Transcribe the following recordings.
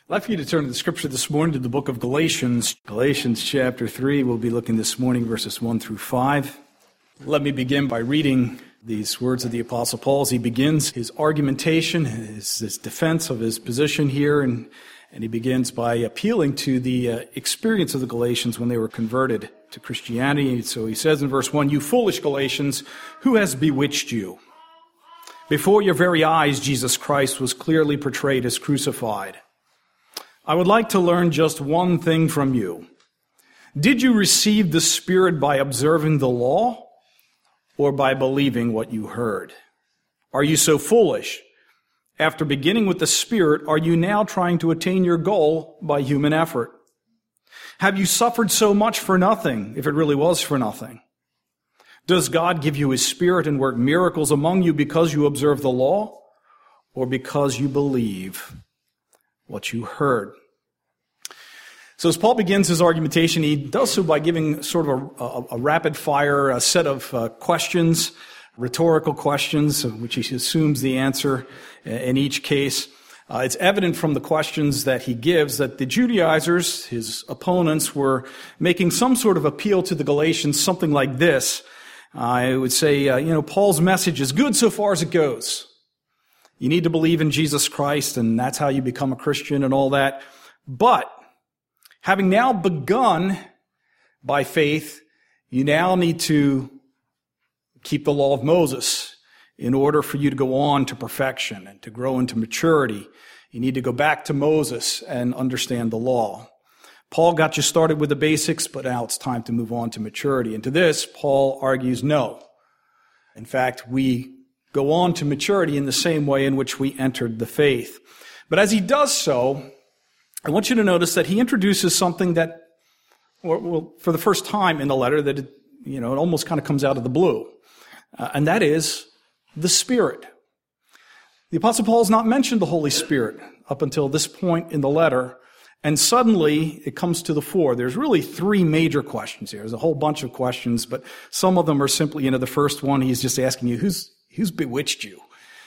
I'd like for you to turn to the scripture this morning to the book of Galatians. Galatians chapter 3, we'll be looking this morning, verses 1 through 5. Let me begin by reading these words of the Apostle Paul as he begins his argumentation, his defense of his position here, and he begins by appealing to the experience of the Galatians when they were converted to Christianity. So he says in verse 1, "You foolish Galatians, who has bewitched you? Before your very eyes, Jesus Christ was clearly portrayed as crucified. I would like to learn just one thing from you. Did you receive the Spirit by observing the law or by believing what you heard? Are you so foolish? After beginning with the Spirit, are you now trying to attain your goal by human effort? Have you suffered so much for nothing, if it really was for nothing? Does God give you His Spirit and work miracles among you because you observe the law or because you believe what you heard?" So as Paul begins his argumentation, he does so by giving sort of a rapid-fire set of questions, rhetorical questions, which he assumes the answer in each case. It's evident from the questions that he gives that the Judaizers, his opponents, were making some sort of appeal to the Galatians, something like this. I would say, Paul's message is good so far as it goes. You need to believe in Jesus Christ, and that's how you become a Christian and all that. But having now begun by faith, you now need to keep the law of Moses in order for you to go on to perfection and to grow into maturity. You need to go back to Moses and understand the law. Paul got you started with the basics, but now it's time to move on to maturity. And to this, Paul argues no. In fact, we go on to maturity in the same way in which we entered the faith. But as he does so, I want you to notice that he introduces something that, well, for the first time in the letter, that it almost kind of comes out of the blue. And that is the Spirit. The Apostle Paul has not mentioned the Holy Spirit up until this point in the letter, and suddenly it comes to the fore. There's really three major questions here. There's a whole bunch of questions, but some of them are simply, the first one, he's just asking you, who's bewitched you?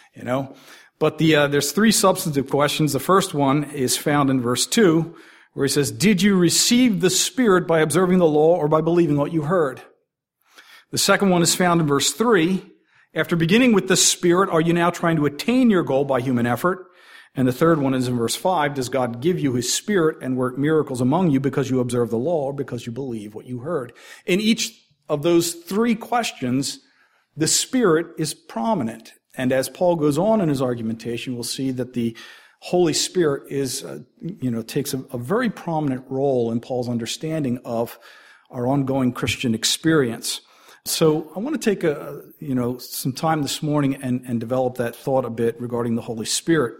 But there's three substantive questions. The first one is found in verse 2, where he says, "Did you receive the Spirit by observing the law or by believing what you heard?" The second one is found in verse 3. "After beginning with the Spirit, are you now trying to attain your goal by human effort?" And the third one is in verse 5. "Does God give you His Spirit and work miracles among you because you observe the law or because you believe what you heard?" In each of those three questions, the Spirit is prominent. And as Paul goes on in his argumentation, we'll see that the Holy Spirit takes a very prominent role in Paul's understanding of our ongoing Christian experience. So I want to take some time this morning and develop that thought a bit regarding the Holy Spirit.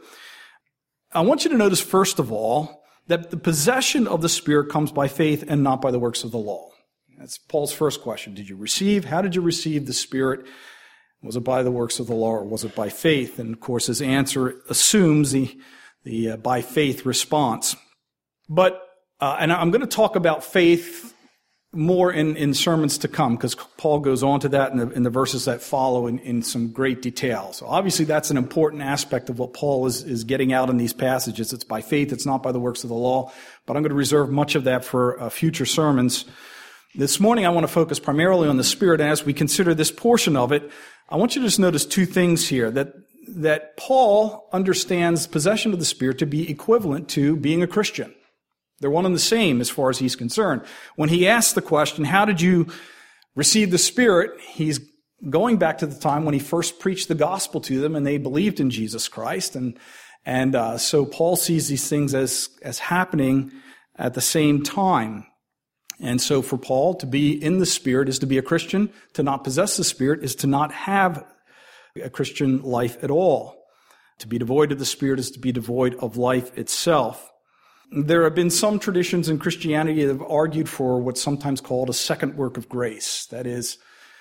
I want you to notice, first of all, that the possession of the Spirit comes by faith and not by the works of the law. That's Paul's first question. How did you receive the Spirit? Was it by the works of the law or was it by faith? And of course, his answer assumes the by faith response. But, and I'm going to talk about faith more in sermons to come, because Paul goes on to that in the verses that follow in some great detail. So obviously that's an important aspect of what Paul is getting out in these passages. It's by faith, it's not by the works of the law. But I'm going to reserve much of that for future sermons. This morning I want to focus primarily on the Spirit, and as we consider this portion of it, I want you to just notice two things here, that Paul understands possession of the Spirit to be equivalent to being a Christian. They're one and the same as far as he's concerned. When he asks the question, how did you receive the Spirit? He's going back to the time when he first preached the gospel to them and they believed in Jesus Christ. And so Paul sees these things as happening at the same time. And so for Paul, to be in the Spirit is to be a Christian. To not possess the Spirit is to not have a Christian life at all. To be devoid of the Spirit is to be devoid of life itself. There have been some traditions in Christianity that have argued for what's sometimes called a second work of grace. That is,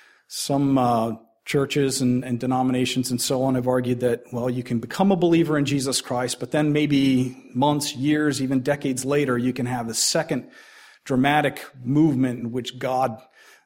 some churches and denominations and so on have argued that, well, you can become a believer in Jesus Christ, but then maybe months, years, even decades later, you can have a second dramatic movement in which God's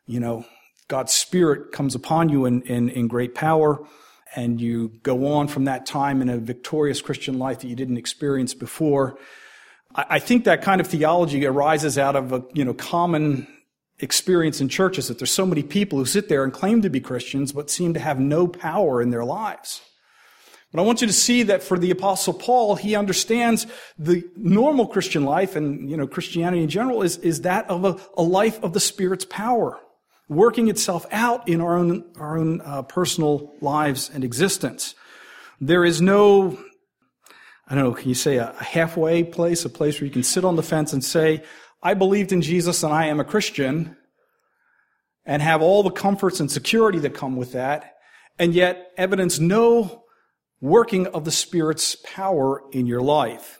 Spirit comes upon you in great power, and you go on from that time in a victorious Christian life that you didn't experience before. I think that kind of theology arises out of a common experience in churches, that there's so many people who sit there and claim to be Christians but seem to have no power in their lives. But I want you to see that for the Apostle Paul, he understands the normal Christian life, and Christianity in general is that of a life of the Spirit's power, working itself out in our own personal lives and existence. There is no, can you say a halfway place, a place where you can sit on the fence and say, I believed in Jesus and I am a Christian, and have all the comforts and security that come with that, and yet evidence no working of the Spirit's power in your life.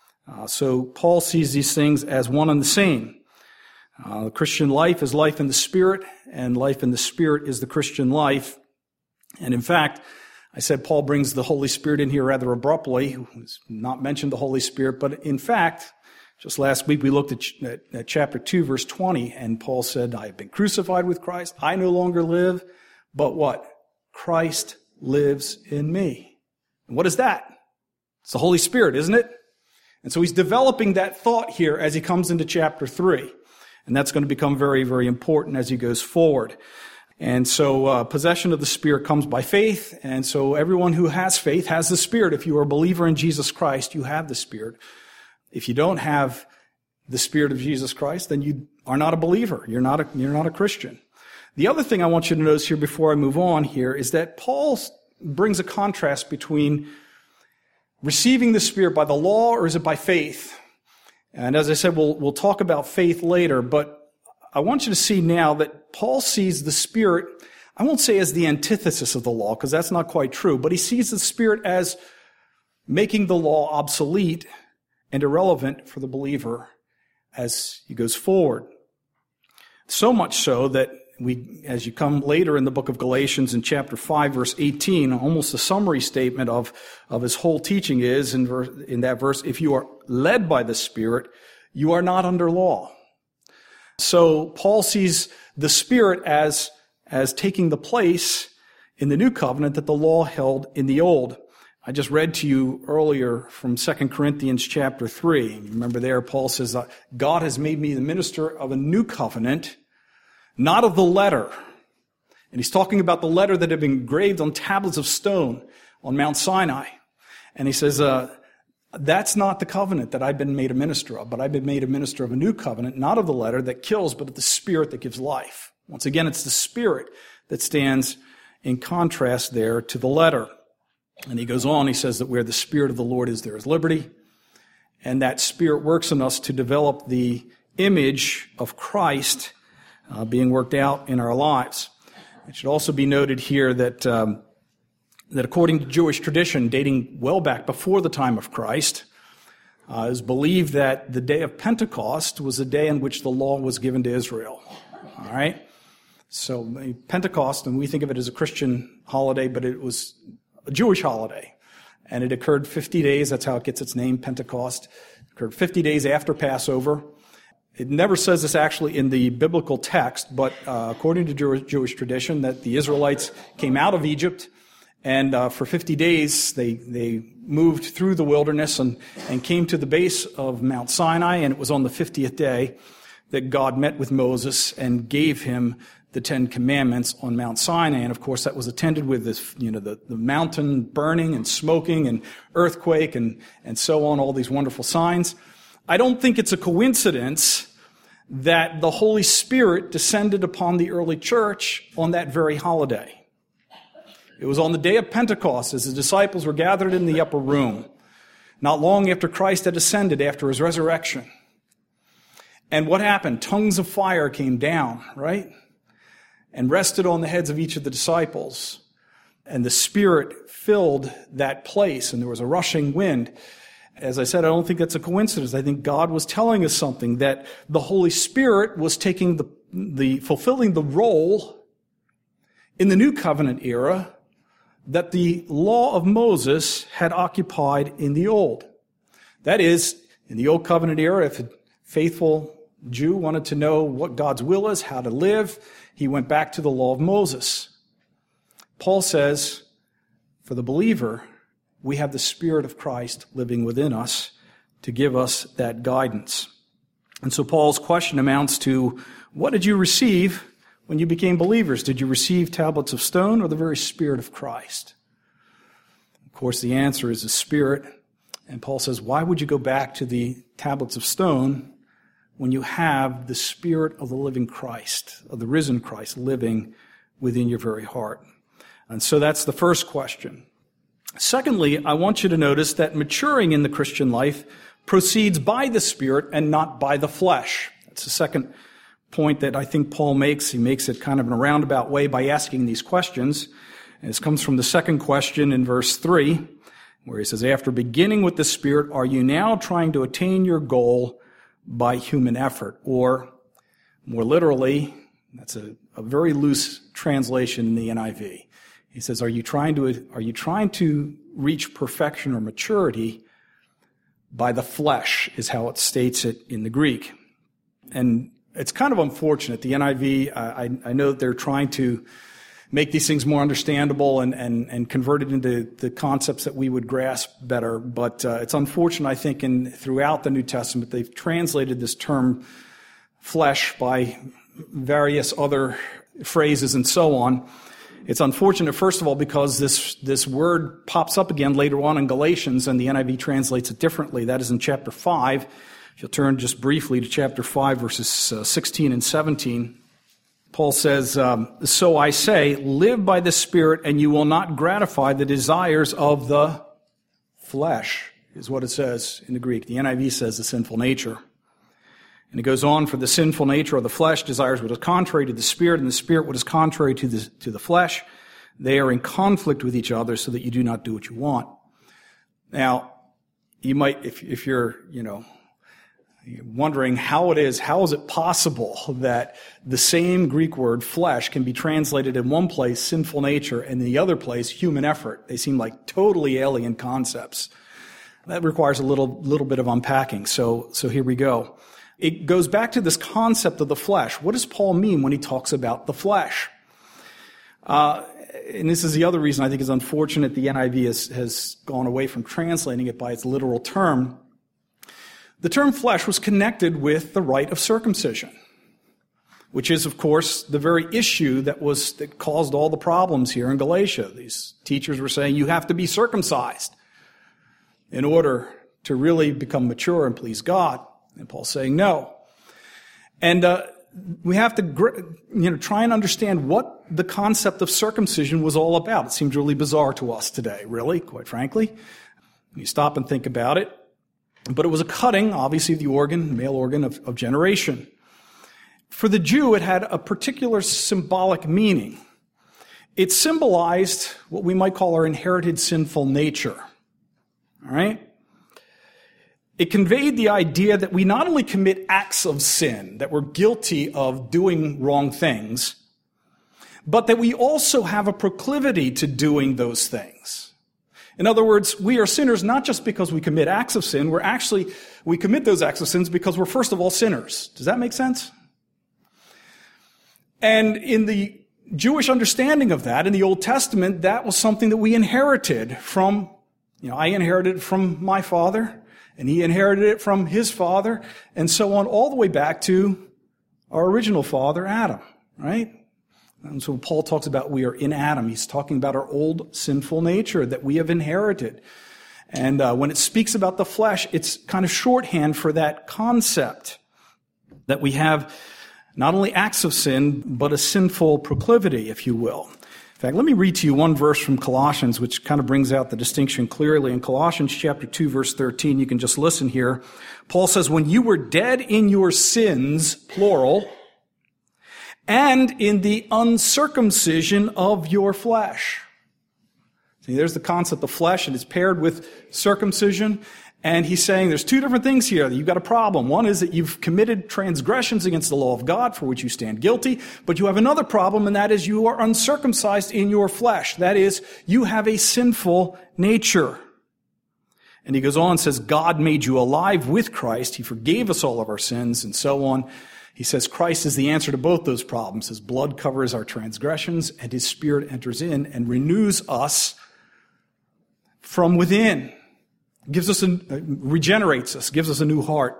So Paul sees these things as one and the same. The Christian life is life in the Spirit, and life in the Spirit is the Christian life. And in fact, I said Paul brings the Holy Spirit in here rather abruptly. He's not mentioned the Holy Spirit, but in fact, just last week we looked at chapter 2, verse 20, and Paul said, I have been crucified with Christ. I no longer live, but what? Christ lives in me. And what is that? It's the Holy Spirit, isn't it? And so he's developing that thought here as he comes into chapter 3. And that's going to become very, very important as he goes forward. And so possession of the Spirit comes by faith. And so everyone who has faith has the Spirit. If you are a believer in Jesus Christ, you have the Spirit. If you don't have the Spirit of Jesus Christ, then you are not a believer. You're not a Christian. The other thing I want you to notice here before I move on here is that Paul brings a contrast between receiving the Spirit by the law, or is it by faith? And as I said, we'll talk about faith later, but I want you to see now that Paul sees the Spirit, I won't say as the antithesis of the law, because that's not quite true, but he sees the Spirit as making the law obsolete and irrelevant for the believer as he goes forward. So much so that as you come later in the book of Galatians in chapter 5, verse 18, almost a summary statement of his whole teaching is, in that verse, if you are led by the Spirit, you are not under law. So Paul sees the Spirit as taking the place in the new covenant that the law held in the old. I just read to you earlier from 2 Corinthians chapter 3. Remember there, Paul says, God has made me the minister of a new covenant, not of the letter. And he's talking about the letter that had been engraved on tablets of stone on Mount Sinai. And he says, that's not the covenant that I've been made a minister of, but I've been made a minister of a new covenant, not of the letter that kills, but of the Spirit that gives life. Once again, it's the Spirit that stands in contrast there to the letter. And he goes on, he says that where the Spirit of the Lord is, there is liberty. And that Spirit works in us to develop the image of Christ being worked out in our lives. It should also be noted here that according to Jewish tradition, dating well back before the time of Christ, it is believed that the day of Pentecost was the day in which the law was given to Israel. All right? So Pentecost, and we think of it as a Christian holiday, but it was a Jewish holiday. And it occurred 50 days, that's how it gets its name, Pentecost. It occurred 50 days after Passover. It never says this actually in the biblical text, but according to Jewish tradition, that the Israelites came out of Egypt, and for 50 days they moved through the wilderness and came to the base of Mount Sinai, and it was on the 50th day that God met with Moses and gave him the Ten Commandments on Mount Sinai. And of course that was attended with this, the mountain burning and smoking and earthquake and so on, all these wonderful signs. I don't think it's a coincidence that the Holy Spirit descended upon the early church on that very holiday. It was on the day of Pentecost as the disciples were gathered in the upper room, not long after Christ had ascended after his resurrection. And what happened? Tongues of fire came down, right? And rested on the heads of each of the disciples. And the Spirit filled that place, and there was a rushing wind. As I said, I don't think that's a coincidence. I think God was telling us something, that the Holy Spirit was taking fulfilling the role in the New Covenant era that the law of Moses had occupied in the Old. That is, in the Old Covenant era, if a faithful Jew wanted to know what God's will is, how to live, he went back to the law of Moses. Paul says, for the believer, we have the Spirit of Christ living within us to give us that guidance. And so Paul's question amounts to, what did you receive when you became believers? Did you receive tablets of stone or the very Spirit of Christ? Of course, the answer is the Spirit. And Paul says, why would you go back to the tablets of stone when you have the Spirit of the living Christ, of the risen Christ, living within your very heart? And so that's the first question. Secondly, I want you to notice that maturing in the Christian life proceeds by the Spirit and not by the flesh. That's the second point that I think Paul makes. He makes it kind of in a roundabout way by asking these questions. And this comes from the second question in verse 3, where he says, after beginning with the Spirit, are you now trying to attain your goal by human effort? Or more literally, that's a very loose translation in the NIV. He says, are you trying to reach perfection or maturity by the flesh, is how it states it in the Greek. And it's kind of unfortunate. The NIV, I know that they're trying to make these things more understandable and convert it into the concepts that we would grasp better. But it's unfortunate, I think, throughout the New Testament, they've translated this term flesh by various other phrases and so on. It's unfortunate, first of all, because this word pops up again later on in Galatians, and the NIV translates it differently. That is in chapter 5. If you'll turn just briefly to chapter 5, verses 16 and 17. Paul says, so I say, live by the Spirit, and you will not gratify the desires of the flesh, is what it says in the Greek. The NIV says the sinful nature. And it goes on, for the sinful nature of the flesh desires what is contrary to the Spirit, and the Spirit what is contrary to the flesh. They are in conflict with each other so that you do not do what you want. Now, you might, if you're wondering how is it possible that the same Greek word, flesh, can be translated in one place, sinful nature, and in the other place, human effort? They seem like totally alien concepts. That requires a little bit of unpacking. So here we go. It goes back to this concept of the flesh. What does Paul mean when he talks about the flesh? And this is the other reason I think it's unfortunate the NIV has gone away from translating it by its literal term. The term flesh was connected with the rite of circumcision, which is, of course, the very issue that caused all the problems here in Galatia. These teachers were saying you have to be circumcised in order to really become mature and please God. And Paul's saying no. And we have to try and understand what the concept of circumcision was all about. It seems really bizarre to us today, really, quite frankly. When you stop and think about it. But it was a cutting, obviously, the male organ of generation. For the Jew, it had a particular symbolic meaning. It symbolized what we might call our inherited sinful nature. All right? It conveyed the idea that we not only commit acts of sin, that we're guilty of doing wrong things, but that we also have a proclivity to doing those things. In other words, we are sinners not just because we commit acts of sin, we commit those acts of sins because we're first of all sinners. Does that make sense? And in the Jewish understanding of that, in the Old Testament, that was something that we inherited from, I inherited it from my father, and he inherited it from his father, and so on, all the way back to our original father, Adam, right? And so when Paul talks about we are in Adam, he's talking about our old sinful nature that we have inherited. And when it speaks about the flesh, it's kind of shorthand for that concept that we have not only acts of sin, but a sinful proclivity, if you will. In fact, let me read to you one verse from Colossians, which kind of brings out the distinction clearly. In Colossians chapter 2, verse 13, you can just listen here. Paul says, when you were dead in your sins, plural, and in the uncircumcision of your flesh. See, there's the concept of flesh, and it's paired with circumcision. And he's saying there's two different things here. You've got a problem. One is that you've committed transgressions against the law of God for which you stand guilty. But you have another problem, and that is you are uncircumcised in your flesh. That is, you have a sinful nature. And he goes on and says, God made you alive with Christ. He forgave us all of our sins, and so on. He says Christ is the answer to both those problems. His blood covers our transgressions, and his Spirit enters in and renews us from within. regenerates us, gives us a new heart,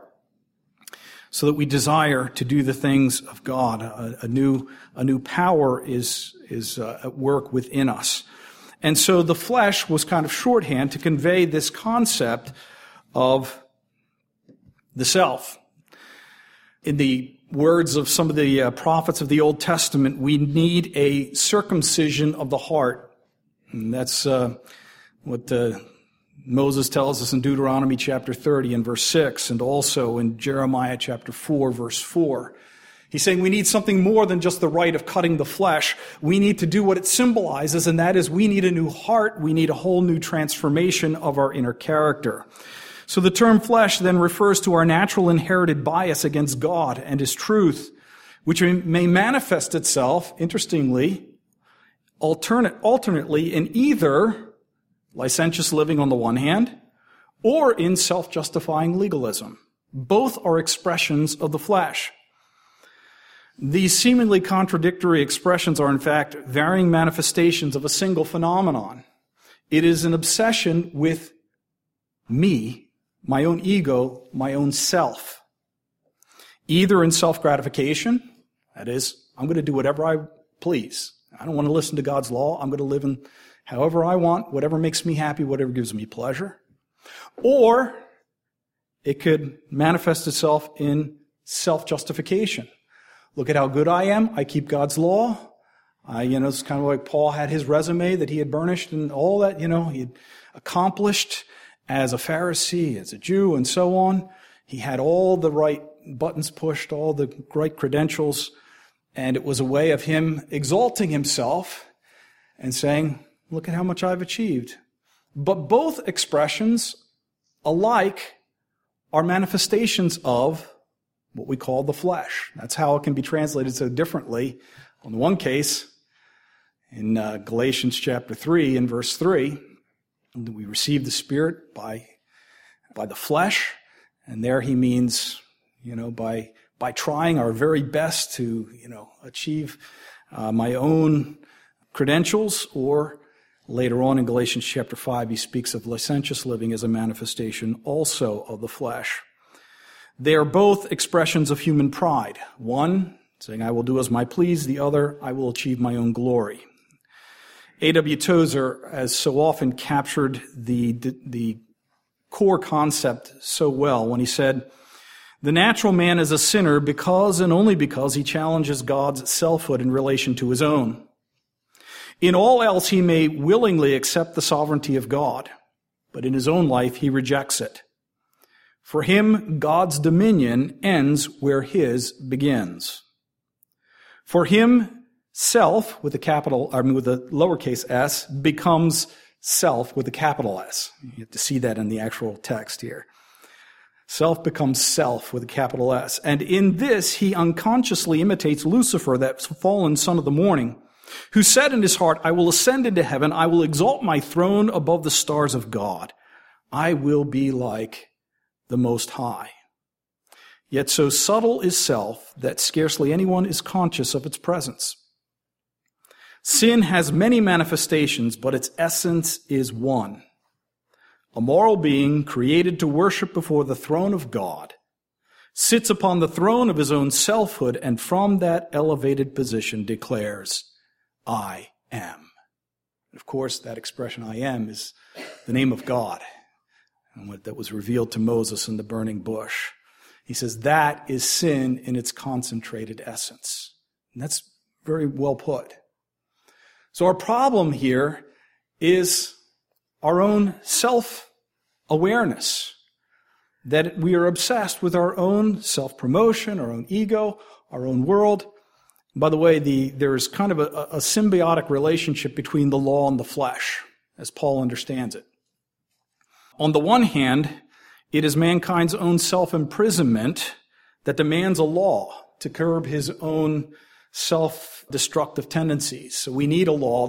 so that we desire to do the things of God. A new power is at work within us. And so the flesh was kind of shorthand to convey this concept of the self. In the words of some of the prophets of the Old Testament, we need a circumcision of the heart. And that's what Moses tells us in Deuteronomy chapter 30 and verse 6, and also in Jeremiah chapter 4, verse 4. He's saying we need something more than just the rite of cutting the flesh. We need to do what it symbolizes, and that is we need a new heart. We need a whole new transformation of our inner character. So the term flesh then refers to our natural inherited bias against God and His truth, which may manifest itself, interestingly, alternately in either licentious living on the one hand, or in self-justifying legalism. Both are expressions of the flesh. These seemingly contradictory expressions are, in fact, varying manifestations of a single phenomenon. It is an obsession with me, my own ego, my own self. Either in self-gratification, that is, I'm going to do whatever I please. I don't want to listen to God's law. I'm going to live in however I want, whatever makes me happy, whatever gives me pleasure. Or it could manifest itself in self-justification. Look at how good I am. I keep God's law. It's kind of like Paul had his resume that he had burnished and all that, he had accomplished as a Pharisee, as a Jew, and so on. He had all the right buttons pushed, all the right credentials, and it was a way of him exalting himself and saying, look at how much I've achieved. But both expressions alike are manifestations of what we call the flesh. That's how it can be translated so differently. On the one case, in Galatians chapter 3 and verse 3, we receive the Spirit by the flesh, and there he means, by trying our very best to, achieve my own credentials, or later on in Galatians chapter 5, he speaks of licentious living as a manifestation also of the flesh. They are both expressions of human pride. One, saying, I will do as I please. The other, I will achieve my own glory. A.W. Tozer has so often captured the core concept so well when he said, the natural man is a sinner because and only because he challenges God's selfhood in relation to his own. In all else, he may willingly accept the sovereignty of God, but in his own life, he rejects it. For him, God's dominion ends where his begins. For him, self, with a lowercase s, becomes self with a capital S. You have to see that in the actual text here. Self becomes self with a capital S. And in this, he unconsciously imitates Lucifer, that fallen son of the morning, who said in his heart, I will ascend into heaven, I will exalt my throne above the stars of God. I will be like the Most High. Yet so subtle is self that scarcely anyone is conscious of its presence. Sin has many manifestations, but its essence is one. A moral being created to worship before the throne of God sits upon the throne of his own selfhood, and from that elevated position declares, I am. Of course, that expression, I am, is the name of God, and what that was revealed to Moses in the burning bush. He says that is sin in its concentrated essence. And that's very well put. So our problem here is our own self-awareness, that we are obsessed with our own self-promotion, our own ego, our own world. By the way, there's kind of a symbiotic relationship between the law and the flesh, as Paul understands it. On the one hand, it is mankind's own self-imprisonment that demands a law to curb his own self-destructive tendencies. So we need a law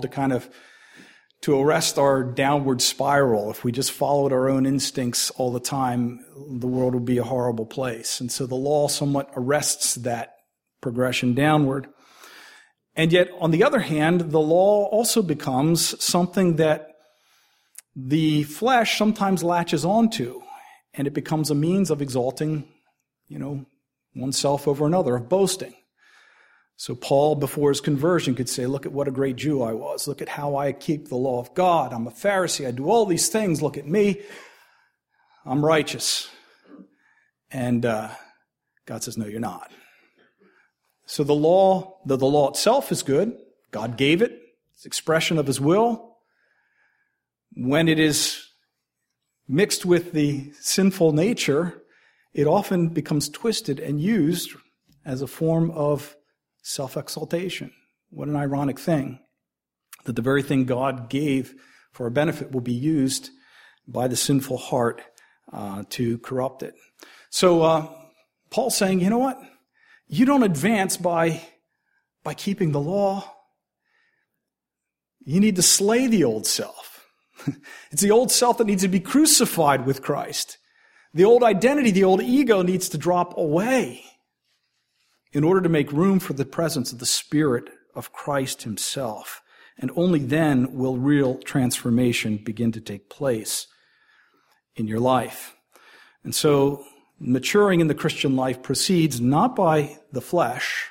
to arrest our downward spiral. If we just followed our own instincts all the time, the world would be a horrible place. And so the law somewhat arrests that progression downward. And yet, on the other hand, the law also becomes something that the flesh sometimes latches onto, and it becomes a means of exalting, oneself over another, of boasting. So Paul, before his conversion, could say, look at what a great Jew I was. Look at how I keep the law of God. I'm a Pharisee. I do all these things. Look at me. I'm righteous. And God says, no, you're not. So the law itself is good. God gave it. It's expression of his will. When it is mixed with the sinful nature, it often becomes twisted and used as a form of self-exaltation. What an ironic thing that the very thing God gave for our benefit will be used by the sinful heart to corrupt it. So Paul's saying, you know what? You don't advance by keeping the law. You need to slay the old self. It's the old self that needs to be crucified with Christ. The old identity, the old ego needs to drop away in order to make room for the presence of the Spirit of Christ himself. And only then will real transformation begin to take place in your life. And so maturing in the Christian life proceeds not by the flesh,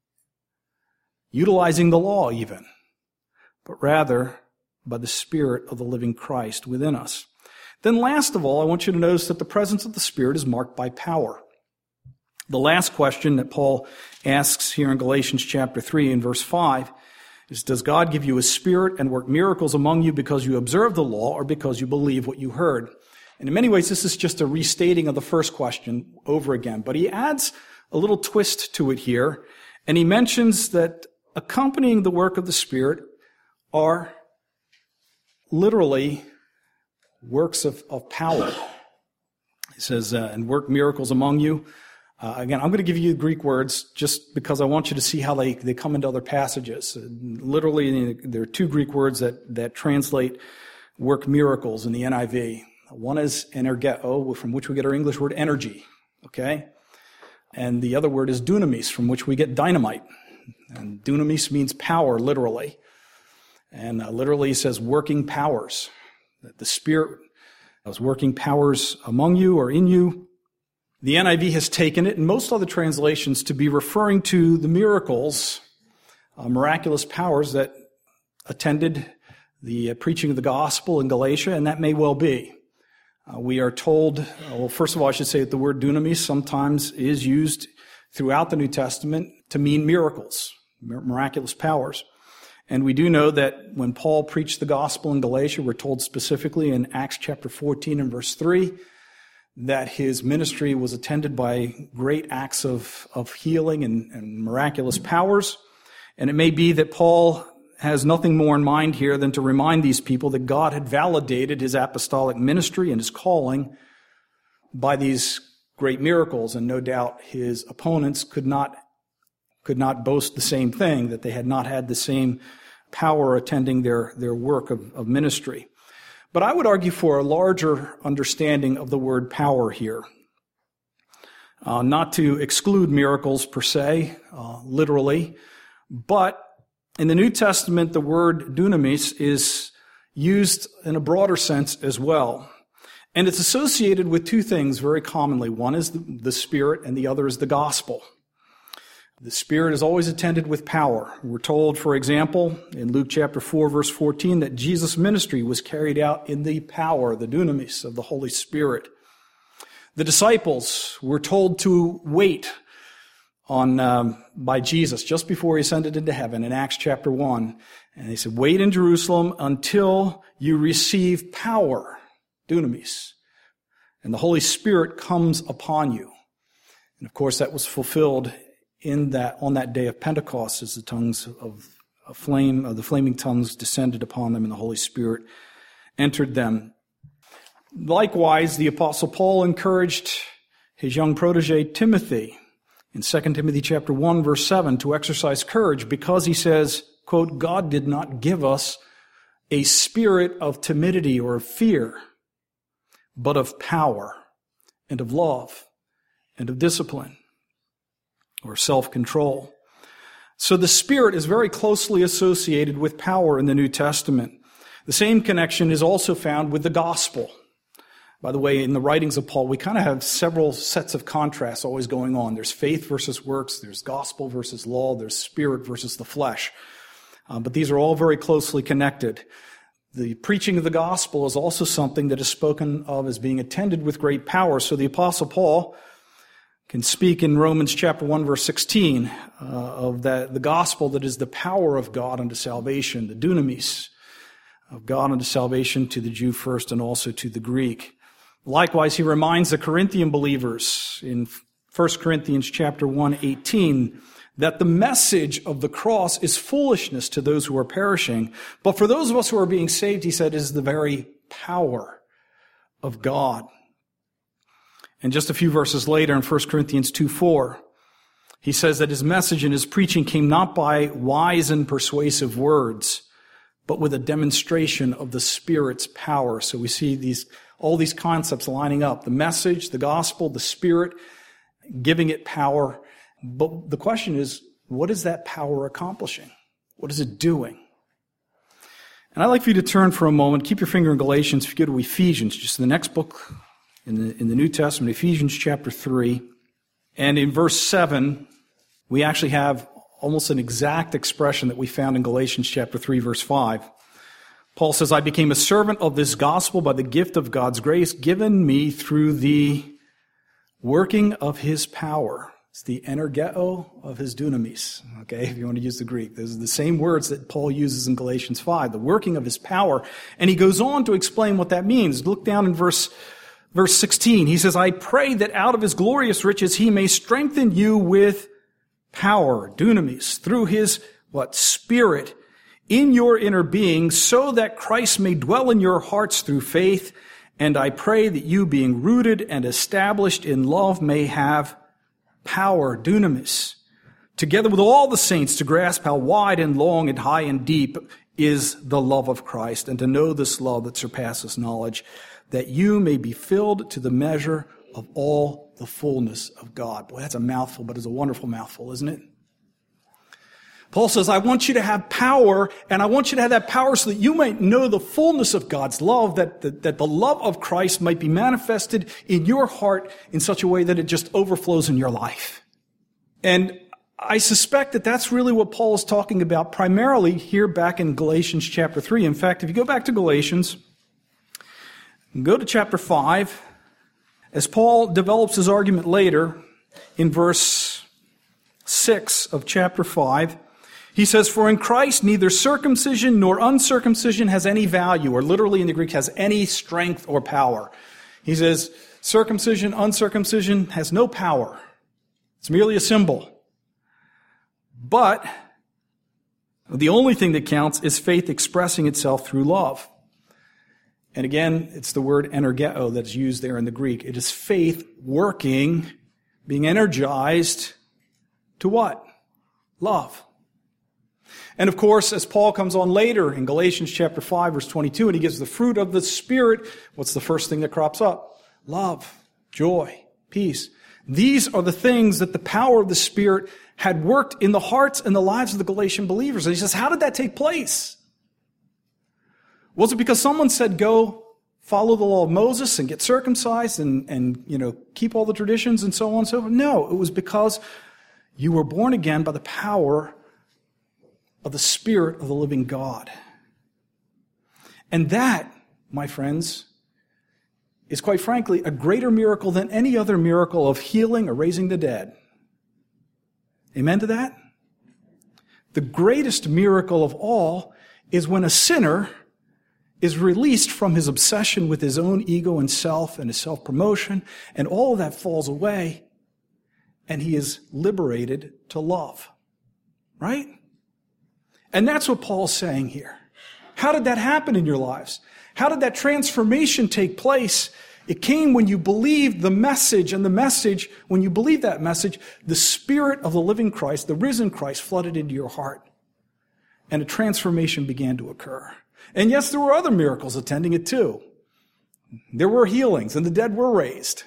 utilizing the law even, but rather by the Spirit of the living Christ within us. Then last of all, I want you to notice that the presence of the Spirit is marked by power. The last question that Paul asks here in Galatians chapter 3 and verse 5 is, does God give you a spirit and work miracles among you because you observe the law or because you believe what you heard? And in many ways, this is just a restating of the first question over again. But he adds a little twist to it here, and he mentions that accompanying the work of the Spirit are literally works of power. He says, and work miracles among you. Again, I'm going to give you Greek words just because I want you to see how they come into other passages. Literally, there are two Greek words that translate work miracles in the NIV. One is energeto, from which we get our English word energy, okay? And the other word is dunamis, from which we get dynamite. And dunamis means power, literally. And literally it says working powers. That the Spirit was working powers among you or in you. The NIV has taken it, and most other translations, to be referring to the miracles, miraculous powers that attended the preaching of the gospel in Galatia, and that may well be. We are told, first of all, I should say that the word dunamis sometimes is used throughout the New Testament to mean miracles, miraculous powers. And we do know that when Paul preached the gospel in Galatia, we're told specifically in Acts chapter 14 and verse 3, that his ministry was attended by great acts of healing and miraculous powers. And it may be that Paul has nothing more in mind here than to remind these people that God had validated his apostolic ministry and his calling by these great miracles. And no doubt his opponents could not boast the same thing, that they had not had the same power attending their work of ministry. But I would argue for a larger understanding of the word power here. Not to exclude miracles per se, literally, but in the New Testament, the word dunamis is used in a broader sense as well. And it's associated with two things very commonly. One is the Spirit, and the other is the gospel. The Spirit is always attended with power. We're told, for example, in Luke chapter 4, verse 14, that Jesus' ministry was carried out in the power, the dunamis, of the Holy Spirit. The disciples were told to wait by Jesus just before he ascended into heaven in Acts chapter 1. And they said, wait in Jerusalem until you receive power, dunamis, and the Holy Spirit comes upon you. And of course, that was fulfilled on that day of Pentecost, as the tongues of the flaming tongues descended upon them and the Holy Spirit entered them. Likewise, the Apostle Paul encouraged his young protege Timothy in 2 Timothy chapter 1, verse 7, to exercise courage because he says, quote, God did not give us a spirit of timidity or of fear, but of power and of love and of discipline, or self-control. So the Spirit is very closely associated with power in the New Testament. The same connection is also found with the gospel. By the way, in the writings of Paul, we kind of have several sets of contrasts always going on. There's faith versus works, there's gospel versus law, there's spirit versus the flesh. But these are all very closely connected. The preaching of the gospel is also something that is spoken of as being attended with great power. So the Apostle Paul can speak in Romans chapter 1, verse 16, of the gospel that is the power of God unto salvation, the dunamis of God unto salvation to the Jew first and also to the Greek. Likewise, he reminds the Corinthian believers in 1 Corinthians chapter 1, 18, that the message of the cross is foolishness to those who are perishing. But for those of us who are being saved, he said, is the very power of God. And just a few verses later in 1 Corinthians 2:4, he says that his message and his preaching came not by wise and persuasive words, but with a demonstration of the Spirit's power. So we see all these concepts lining up. The message, the gospel, the Spirit, giving it power. But the question is, what is that power accomplishing? What is it doing? And I'd like for you to turn for a moment, keep your finger in Galatians, if you go to Ephesians, just the next book in the New Testament, Ephesians chapter 3. And in verse 7, we actually have almost an exact expression that we found in Galatians chapter 3, verse 5. Paul says, I became a servant of this gospel by the gift of God's grace given me through the working of his power. It's the energeo of his dunamis, okay, if you want to use the Greek. Those are the same words that Paul uses in Galatians 5, the working of his power. And he goes on to explain what that means. Look down in verse 16. He says, I pray that out of his glorious riches he may strengthen you with power, dunamis, through his, Spirit, in your inner being, so that Christ may dwell in your hearts through faith. And I pray that you, being rooted and established in love, may have power, dunamis, together with all the saints to grasp how wide and long and high and deep is the love of Christ, and to know this love that surpasses knowledge, that you may be filled to the measure of all the fullness of God. Boy, that's a mouthful, but it's a wonderful mouthful, isn't it? Paul says, I want you to have power, and I want you to have that power so that you might know the fullness of God's love, that the love of Christ might be manifested in your heart in such a way that it just overflows in your life. And I suspect that that's really what Paul is talking about primarily here back in Galatians chapter 3. In fact, if you go back to Galatians, go to chapter 5, as Paul develops his argument later in verse 6 of chapter 5, he says, for in Christ neither circumcision nor uncircumcision has any value, or literally in the Greek has any strength or power. He says, circumcision, uncircumcision has no power. It's merely a symbol. But the only thing that counts is faith expressing itself through love. And again, it's the word energeo that's used there in the Greek. It is faith working, being energized to what? Love. And of course, as Paul comes on later in Galatians chapter 5, verse 22, and he gives the fruit of the Spirit, what's the first thing that crops up? Love, joy, peace. These are the things that the power of the Spirit had worked in the hearts and the lives of the Galatian believers. And he says, how did that take place? Was it because someone said, go follow the law of Moses and get circumcised and keep all the traditions and so on and so forth? No, it was because you were born again by the power of the Spirit of the living God. And that, my friends, is quite frankly a greater miracle than any other miracle of healing or raising the dead. Amen to that? The greatest miracle of all is when a sinner is released from his obsession with his own ego and self and his self-promotion, and all of that falls away, and he is liberated to love. Right? And that's what Paul's saying here. How did that happen in your lives? How did that transformation take place? It came when you believed the message, and the message, when you believed that message, the Spirit of the living Christ, the risen Christ, flooded into your heart. And a transformation began to occur. And yes, there were other miracles attending it too. There were healings, and the dead were raised.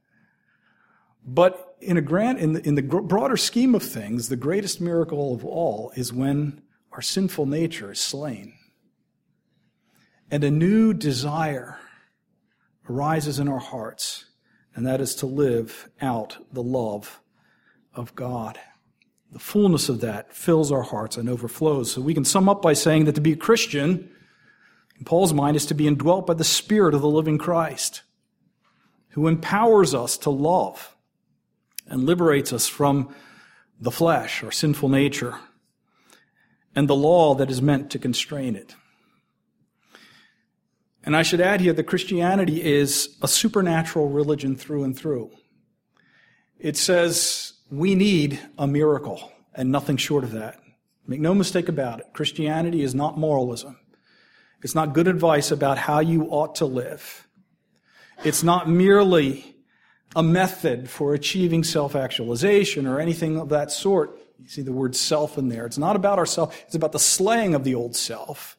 But in the broader scheme of things, the greatest miracle of all is when our sinful nature is slain. And a new desire arises in our hearts, and that is to live out the love of God. The fullness of that fills our hearts and overflows. So we can sum up by saying that to be a Christian, in Paul's mind, is to be indwelt by the Spirit of the living Christ, who empowers us to love and liberates us from the flesh, our sinful nature, and the law that is meant to constrain it. And I should add here that Christianity is a supernatural religion through and through. It says we need a miracle and nothing short of that. Make no mistake about it. Christianity is not moralism. It's not good advice about how you ought to live. It's not merely a method for achieving self-actualization or anything of that sort. You see the word self in there. It's not about ourself. It's about the slaying of the old self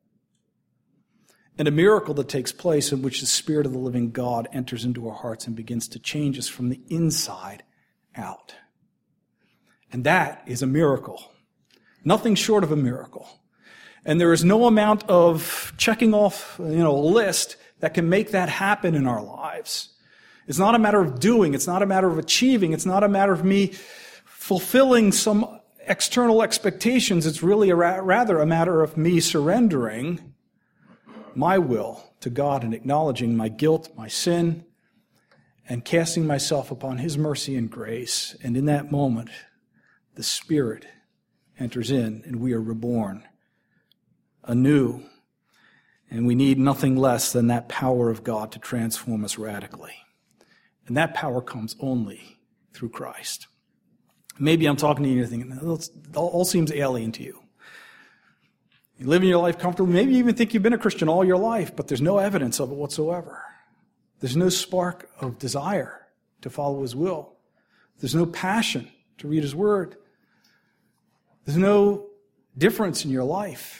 and a miracle that takes place in which the Spirit of the living God enters into our hearts and begins to change us from the inside out. And that is a miracle. Nothing short of a miracle. And there is no amount of checking off, a list that can make that happen in our lives. It's not a matter of doing. It's not a matter of achieving. It's not a matter of me fulfilling some external expectations. It's really rather a matter of me surrendering my will to God and acknowledging my guilt, my sin, and casting myself upon His mercy and grace. And in that moment, the Spirit enters in and we are reborn anew. And we need nothing less than that power of God to transform us radically. And that power comes only through Christ. Maybe I'm talking to you and you're thinking, it all seems alien to you. You live in your life comfortably. Maybe you even think you've been a Christian all your life, but there's no evidence of it whatsoever. There's no spark of desire to follow His will. There's no passion to read His Word. There's no difference in your life.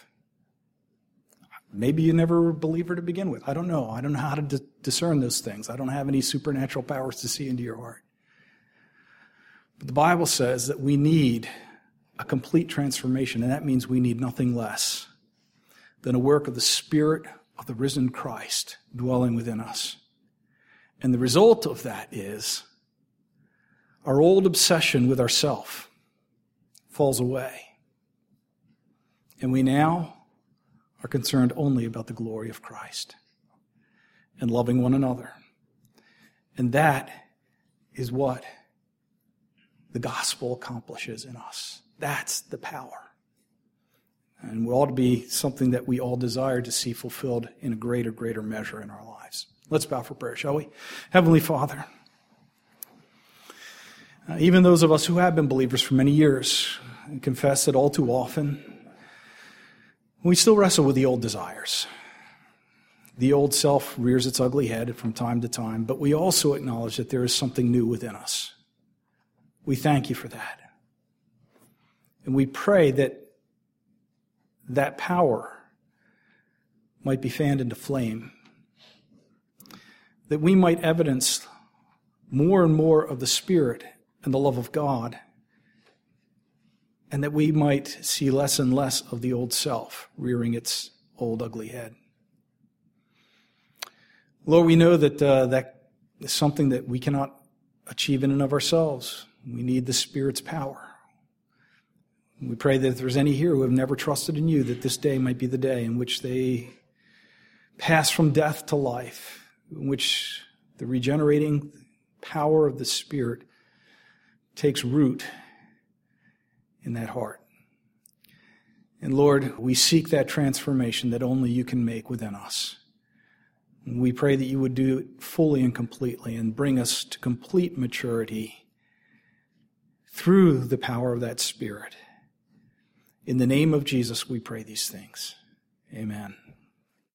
Maybe you never were a believer to begin with. I don't know. I don't know how to discern those things. I don't have any supernatural powers to see into your heart. But the Bible says that we need a complete transformation, and that means we need nothing less than a work of the Spirit of the risen Christ dwelling within us. And the result of that is our old obsession with ourself falls away. And we now are concerned only about the glory of Christ and loving one another. And that is what the gospel accomplishes in us. That's the power. And it ought to be something that we all desire to see fulfilled in a greater measure in our lives. Let's bow for prayer, shall we? Heavenly Father, even those of us who have been believers for many years confess that all too often we still wrestle with the old desires. The old self rears its ugly head from time to time, but we also acknowledge that there is something new within us. We thank you for that. And we pray that that power might be fanned into flame, that we might evidence more and more of the Spirit and the love of God, and that we might see less and less of the old self rearing its old ugly head. Lord, we know that that is something that we cannot achieve in and of ourselves. We need the Spirit's power. We pray that if there's any here who have never trusted in you, that this day might be the day in which they pass from death to life, in which the regenerating power of the Spirit takes root in that heart. And Lord, we seek that transformation that only you can make within us. And we pray that you would do it fully and completely and bring us to complete maturity through the power of that Spirit. In the name of Jesus, we pray these things. Amen.